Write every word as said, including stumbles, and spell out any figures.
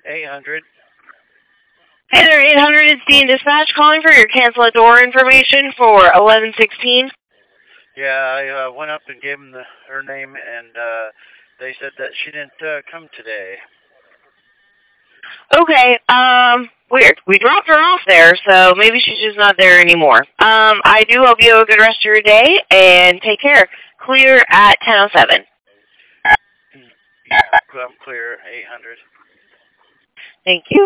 eight hundred. Hey there, eight hundred, it's Dean Dispatch calling for your cancel at door information for eleven sixteen. Yeah, I uh, went up and gave them the, her name, and uh, they said that she didn't uh, come today. Okay, um, weird. We dropped her off there, so maybe she's just not there anymore. Um, I do hope you have a good rest of your day, and take care. Clear at ten oh seven. Yeah, I'm clear, eight hundred. Thank you.